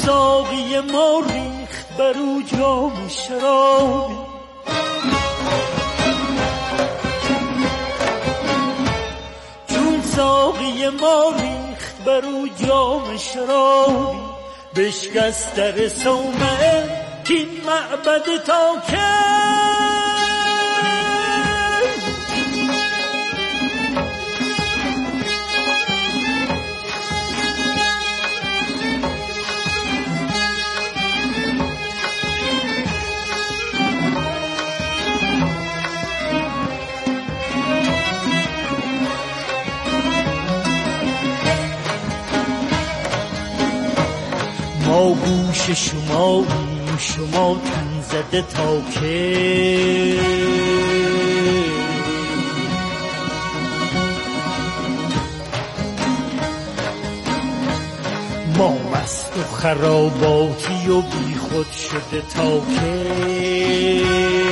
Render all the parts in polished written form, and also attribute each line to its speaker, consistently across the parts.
Speaker 1: ساقی ما ریخت برو جام شرابی، چون ساقی ما ریخت برو جام شرابی، بشکست در صومعه کین معبد تا که ما گوش شماییم شما تن زده تا که ما مست و خراباتی و بی خود شده تا که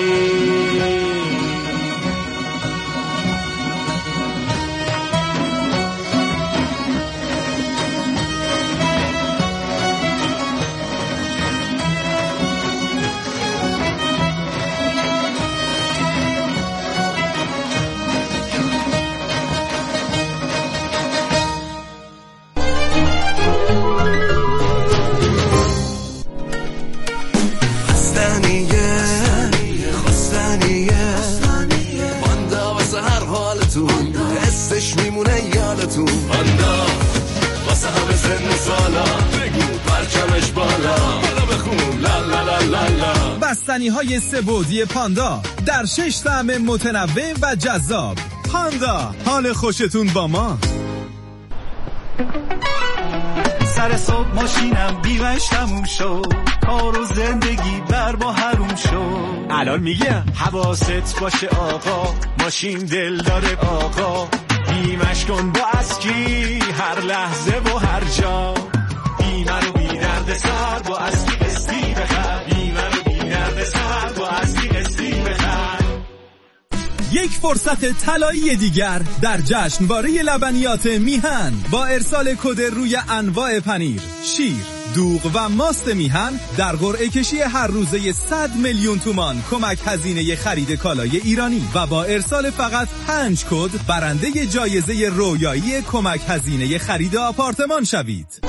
Speaker 2: میمونه یادتون پاندا واسه همه سن سالا بگو پرچمش بالا بالا بخون لا لا لا لا لا.
Speaker 3: بستنی های سه‌بعدی پاندا در 6 طعم متنوع و جذاب. پاندا، حال خوشتون با ما.
Speaker 4: سر صبح ماشینم بیمش تموم شد، کار و زندگی بر با حروم شد.
Speaker 3: الان میگم
Speaker 4: حواست باشه آقا، ماشین دل داره آقا، بیمش کن با اسکی هر لحظه و هر جا. بیمه رو بی درد سر با اسکی قسطی بخر، بیمه رو بی درد سر با اسکی قسطی بخر.
Speaker 3: یک فرصت طلایی دیگر در جشنواره لبنیات میهن با ارسال کد روی انواع پنیر، شیر، دوغ و ماست میهن در قرعه کشی هر روزه 100 میلیون تومان کمک هزینه خرید کالای ایرانی و با ارسال فقط 5 کد برنده جایزه رویایی کمک هزینه خرید آپارتمان شوید.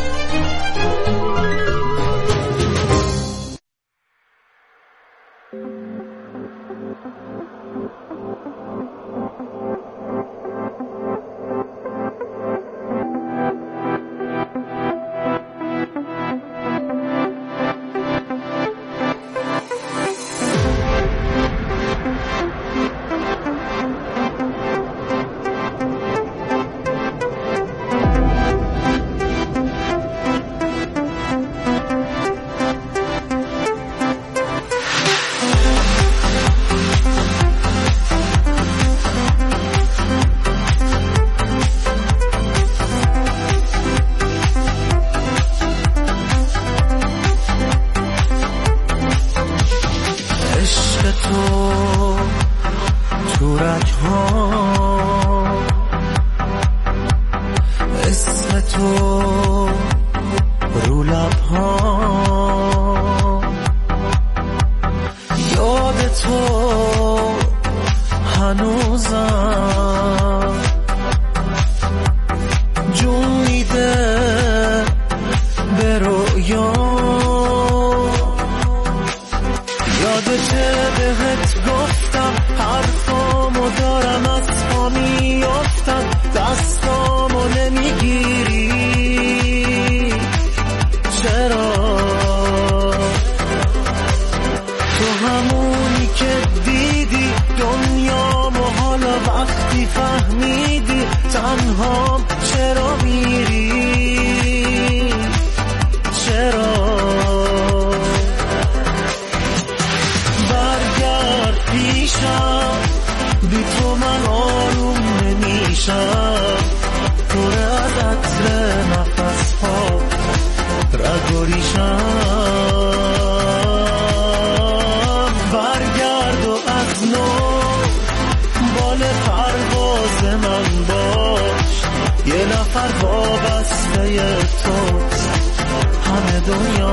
Speaker 5: همه دنیا.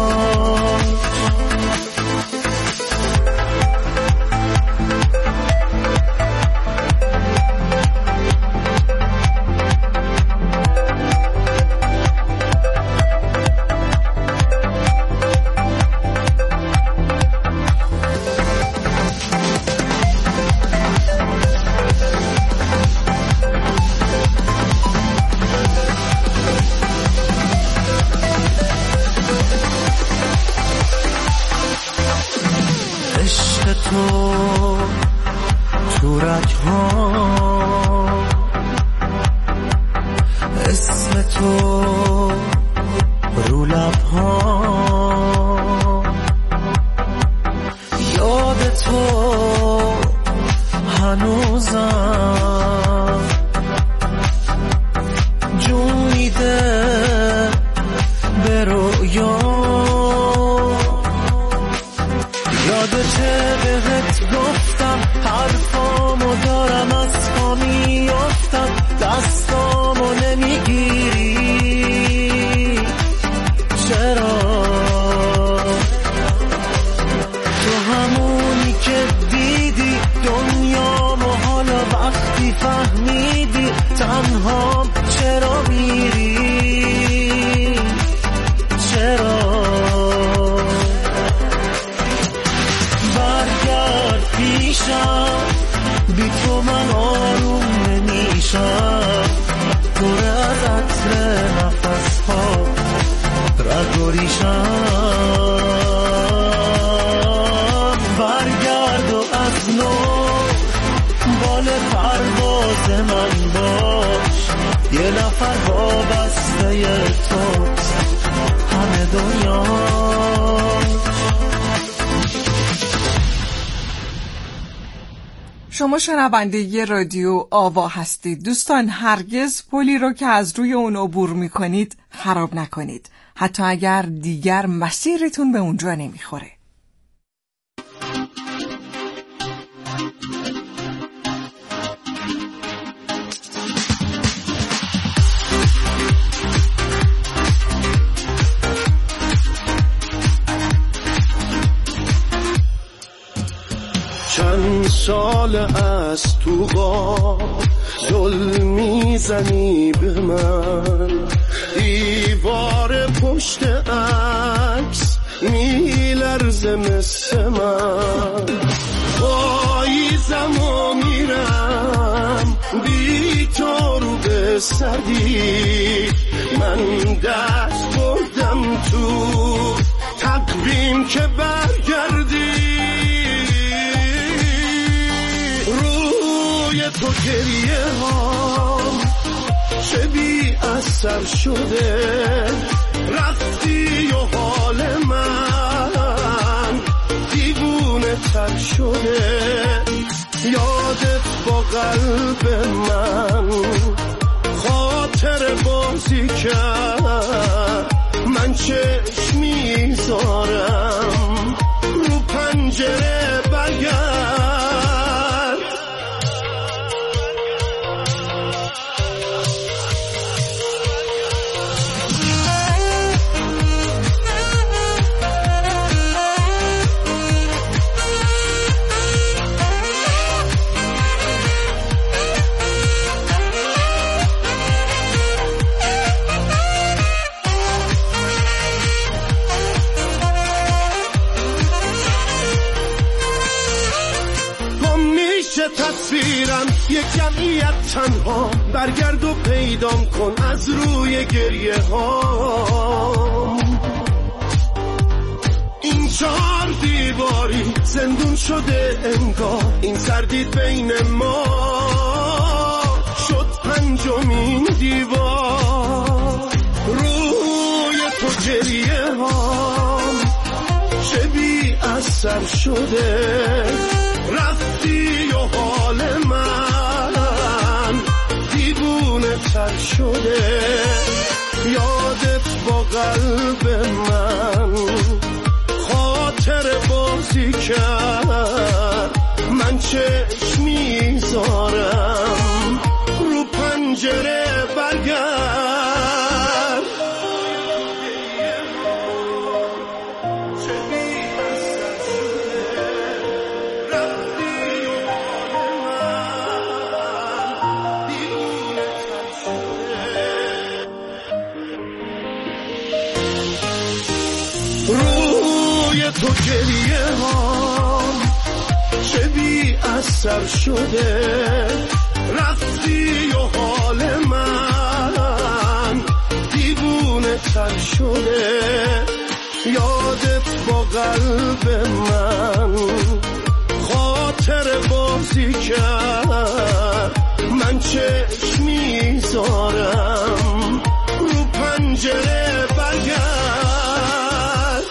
Speaker 5: تو رگ‌ها اسم تو رو لب‌ها یاد تو هنوزم جون میده به رویا. یادته بهت گفتم حرفامو دارم از پا میافتم، دستامو نمیگیری چرا؟ تو همونی که دیدی دنیامو، حالا وقتی فهمیدی تنهام چرا میری؟ چرا؟ بی تو من آروم نمیشم، دور از عطر نفس ها رگ و ریشم. برگرد و از نو بال پرواز من باش، یه نفر وابسته توست همه دنیا.
Speaker 6: شما شنونده رادیو آوا هستید. دوستان هرگز پلی رو که از روی اون عبور میکنید خراب نکنید، حتی اگر دیگر مسیرتون به اونجا نمیخوره.
Speaker 2: چند سال از تو غار زل میزنی به من، دیوار پشت عکس میلرزه مثل من، پاییزم و میرم بی تو رو به سردی، من دست بردم تو تقویم که برگردی. تو گریه ها چه بی اثر شده، رفتی و حال من دیوونه تر شده، یادت با قلب من خاطر بازی کرد، من چشم میذارم رو پنجره برگرد. تصویرم یک جمعیت تنها، برگرد و پیدام کن از روی گریه ها. این چهار دیواری زندون شده انگار، این سردید بین ما شد پنجمین دیوار. روی تو گریه ها چه بی اثر شده، رفتی و حال من دیوونه تر شده، یادت با قلب من خاطر بازی کرد، من چشم میذارم رو پنجره برگرد. روی تو گریه ها چه بی اثر شده، رفتی و حال من دیوونه تر شده، یادت با قلب من خاطر بازی کرد، من چشم میذارم رو پنجره برگرد.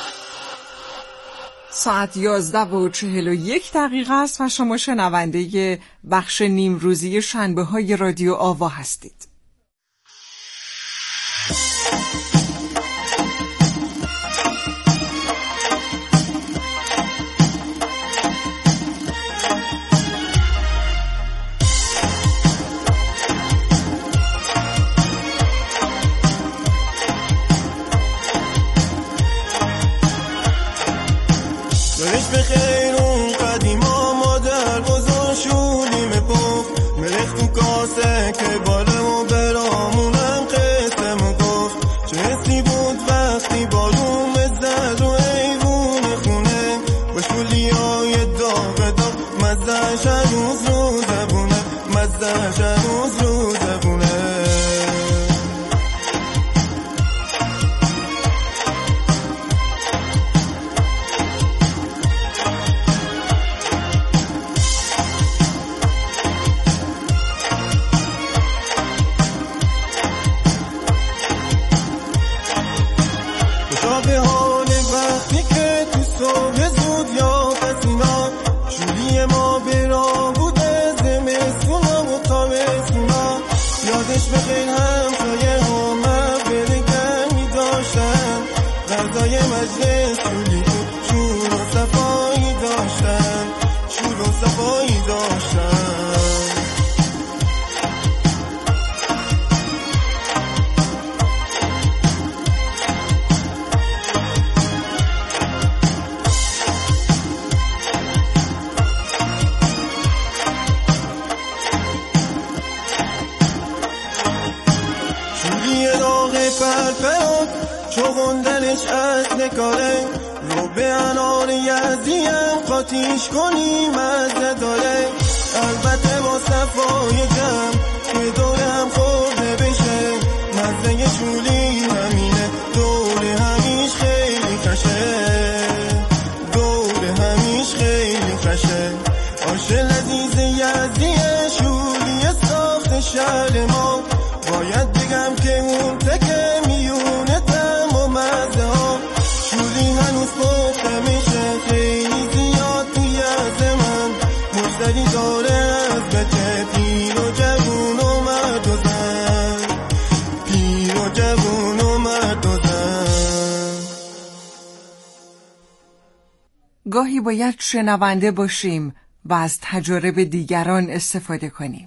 Speaker 6: ساعت 11:41 است و شما شنونده بخش نیمروزی شنبه های رادیو آوا هستید.
Speaker 7: چوغندنش از نکاره رو به انار یزدیم خاطیش کنیم از نداره، البته با صفای جمع که دورم خورده بشه، مزه شولی همینه دور همیش خیلی کشه، دور همیش خیلی کشه. آش لذیذ یزدی شولی ساخت شهر ما، باید بگم که اون تکه میونه تم و مزه ها، شولی هنوز پخته میشه خیلی زیاد توی از من، مشتری داره از بچه پیر و جوون و مرد و زن، پیر و جوون و مرد و زن.
Speaker 6: گاهی باید شنونده باشیم و از تجارب دیگران استفاده کنیم.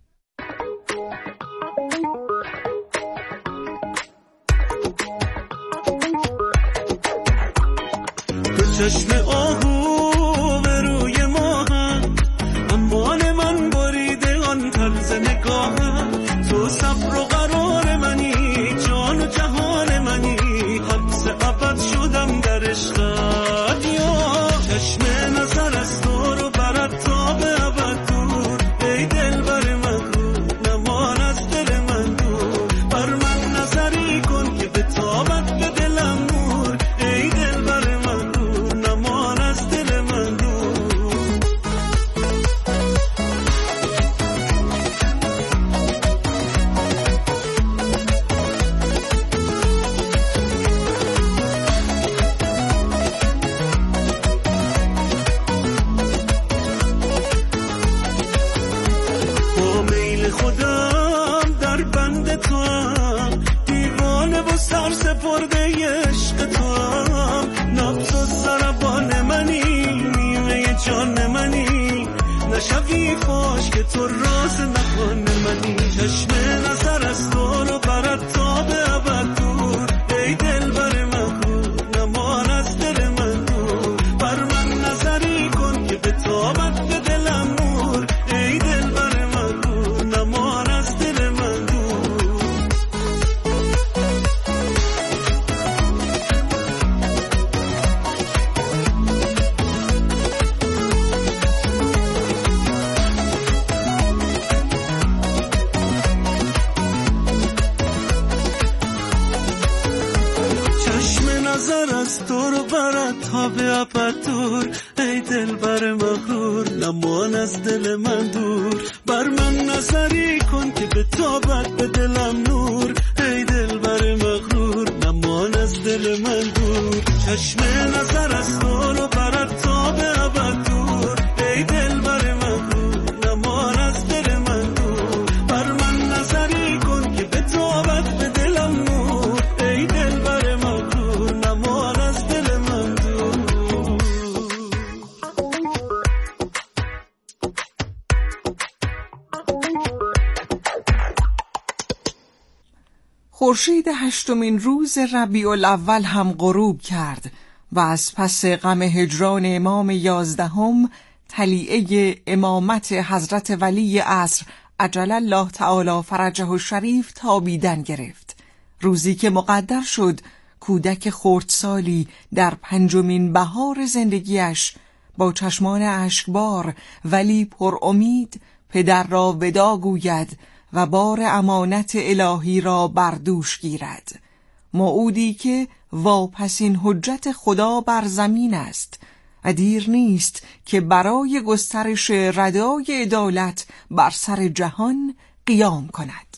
Speaker 5: چشم آهو به روی ماهم، انبان من بریده آن طرز نگاهم، تو صبر و قرار منی، جان و جهان منی، حبس ابد شدم در عشقت، یا چشم نظر از تو رو برد تا به ابد دور، ای دل بر من رو نمان از دل من دور، بر من نظری کن که به تابت به دلم نور، ای دل بر من نمان از نظر از تو رو برد تا به ابد دور، ای دل بر مغرور نمان از دل من دور. بر من نظری کن که به تابت به دلم نور، ای دل بر مغرور نمان از دل من دور. چشم نظر از تو رو برد تا به ابد دور، ای دل بر مغرور نمان از دل من دور. بر من نظری کن که به تابت به دلم نور، ای دل بر مغرور نمان از دل من دور.
Speaker 6: خورشید 8مین روز ربیع الاول هم غروب کرد و از پس غم هجران امام 11 طلیعه امامت حضرت ولی عصر عجل الله تعالی فرجه الشریف تابیدن گرفت. روزی که مقدر شد کودک خردسالی در 5مین بهار زندگیش با چشمان اشکبار ولی پر امید پدر را ودا گوید و بار امانت الهی را بر دوش گیرد. موعودی که واپسین حجت خدا بر زمین است و دیر نیست که برای گسترش ردای عدالت بر سر جهان قیام کند.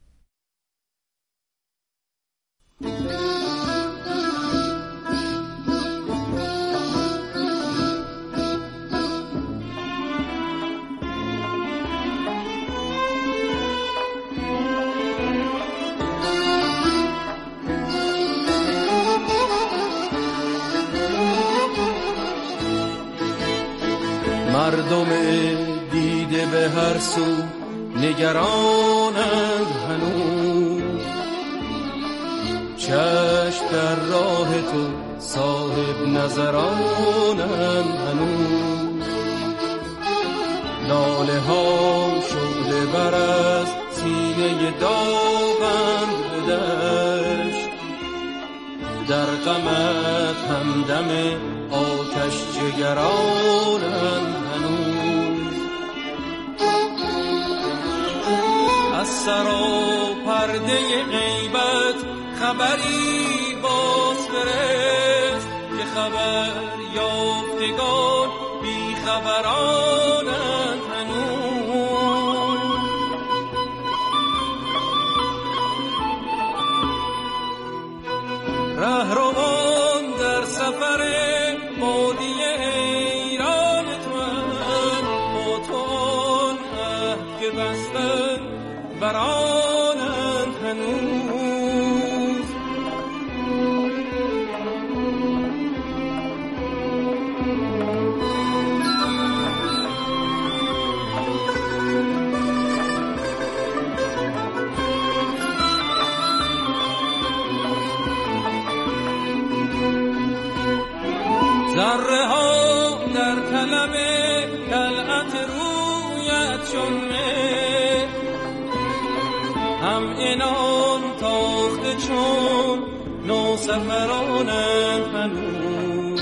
Speaker 7: مردم دیده به هر سو نگرانند هنوز، چشم در راه تو صاحب نظرانند هنوز. لاله ها شعله بر از سینه داغند به دشت، در غمت همدم آتش جگرانند هنوز. از سرا پرده غیبت خبری باز فرست، که خبر یافتگان بی خبرانند هنوز. رهروان در سفر بادی ایران توان، با تو آن عهد که بستن برانند هنوز. ذره ها در طلب خلعت رویت شمه، هم اینان تاخته چون نو سفرانند هنوز.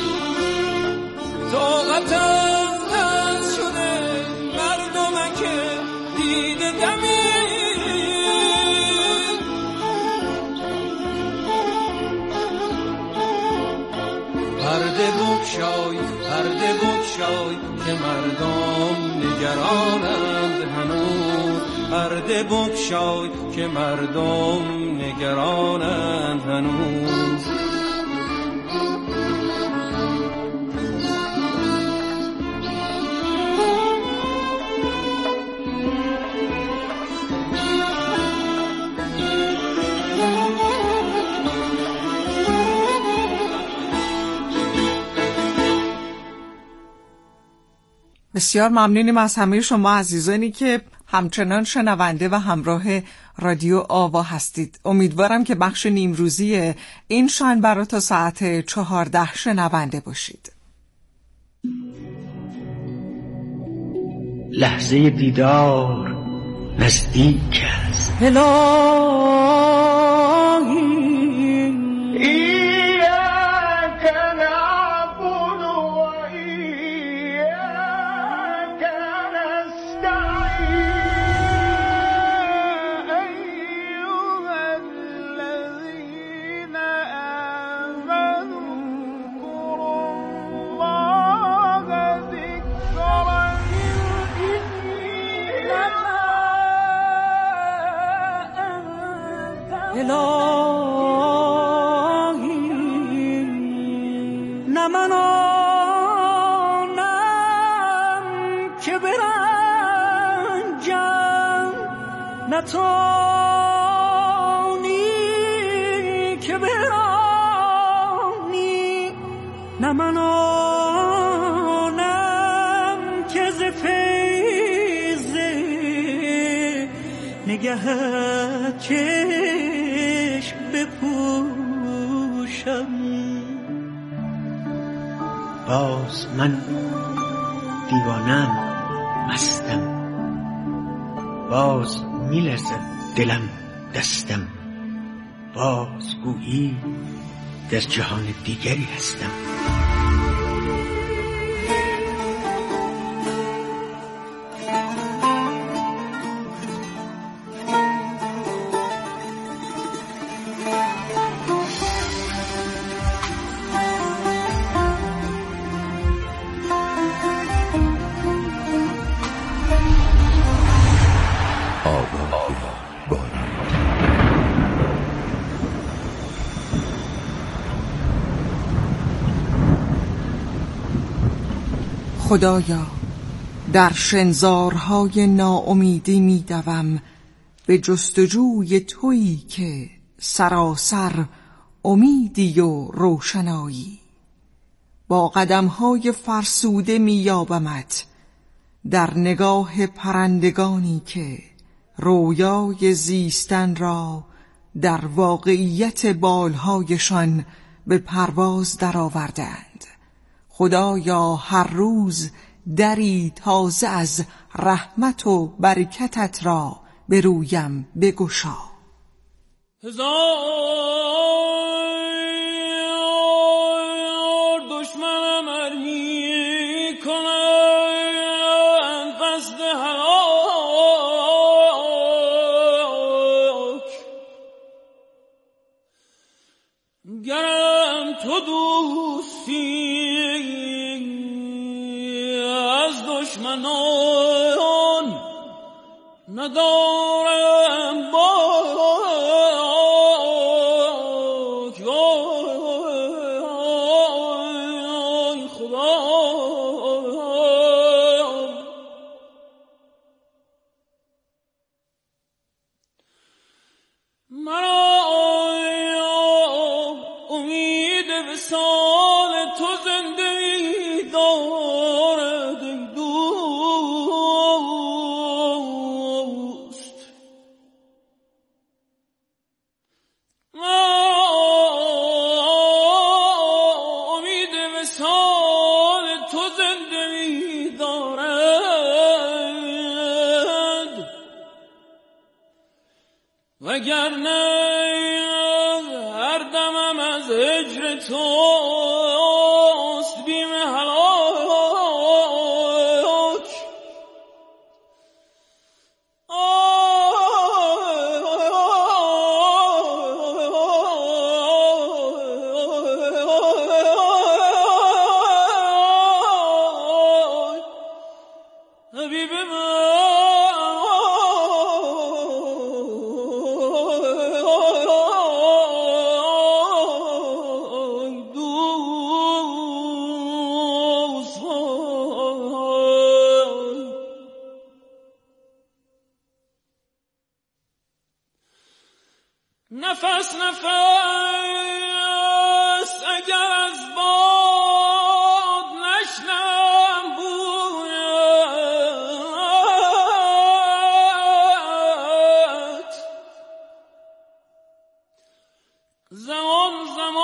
Speaker 7: طاقتم دست شده مردمک دیده دمی، پرده بگشای که مردم نگرانند هنوز. پرده بگشای که مردم نگرانند هنوز.
Speaker 6: بسیار ممنونیم از همه شما عزیزانی که همچنان شنونده و همراه رادیو آوا هستید. امیدوارم که بخش نیمروزی این شنبه رو تا ساعت 14 شنونده باشید.
Speaker 1: لحظه دیدار نزدیک است.
Speaker 5: نه من آنم که برنجم، نه توانی که برانی، نه من آنم که ز فیض نگهت چشم بپوشم.
Speaker 8: باز من دیوانم، مستم، باز میلرزد دلم دستم، باز گویی در جهان دیگری هستم.
Speaker 6: خدایا در شنزارهای ناامیدی می‌دوم به جستجوی تویی که سراسر امیدی و روشنایی. با قدم‌های فرسوده می‌یابمت در نگاه پرندگانی که رویای زیستن را در واقعیت بالهایشان به پرواز درآوردند. خدایا هر روز دری تازه از رحمت و برکتت را به رویم بگشا.
Speaker 5: هزار دشمنم ار می کنند قصد هلاک، گرم تو دوستی از دشمنان ندارم باک. خدا مرا امید وصال تو زنده دارد ای دوست. امید وصال تو زنده دارد، وگرنه هر دمم از هجر توست بیم هلاک. حبیب نفس نفس اگر از باد نشنم بویت، زمان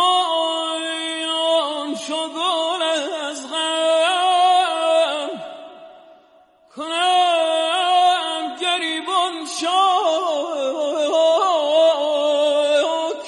Speaker 5: زمان شگون از غم کنم گریبان شاک.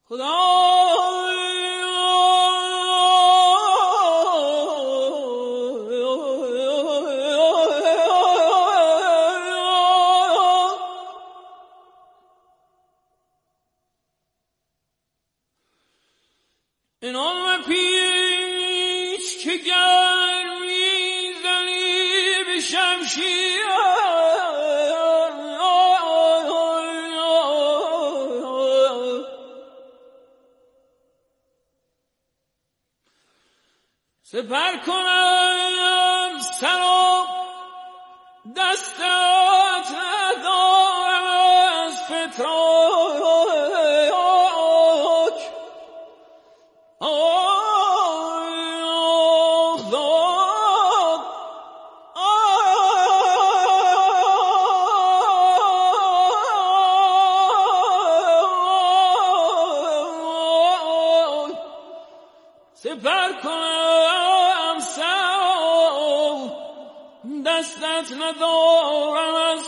Speaker 5: سپر کنم سرم دستت ندارم از فتراک سپر کنم سرم دستت ندارم از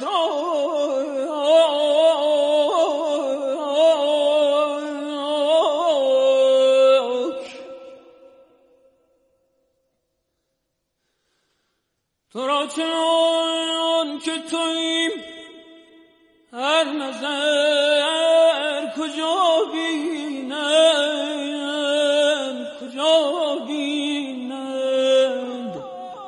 Speaker 5: فتراک تو را چنان که توییم هر نظر کجا بینند کجا بینند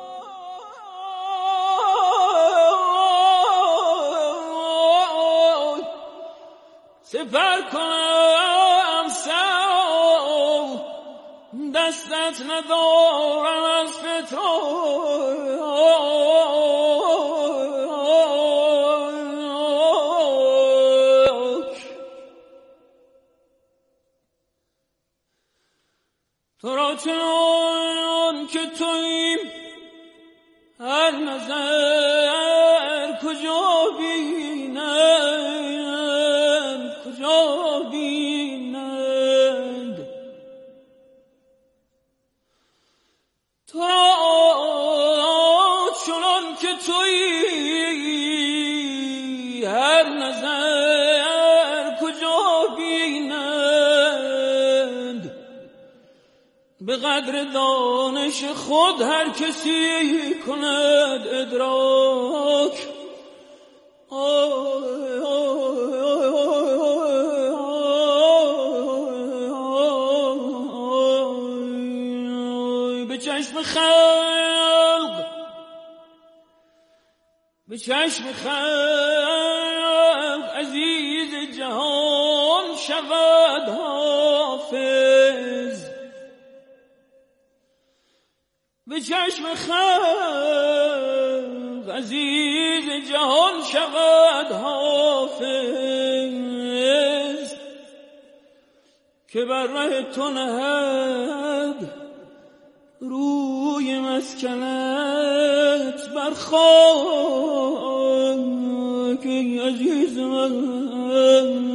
Speaker 5: سپر کنم سرم دستت ندارم از فتراک تو را چنان که توییم هر نظر کجا بینند کجا بینند تو را چنان که تویی هر نظر کجا بینند به قدر دانش خود هر کسی کند ادراک به چشم خلق به چشم خلق عزیز جهان شود حافظ به چشم خلق عزیز جهان شود حافظ که بر ره تو نهد روی مسکنت بر خاک عزیز من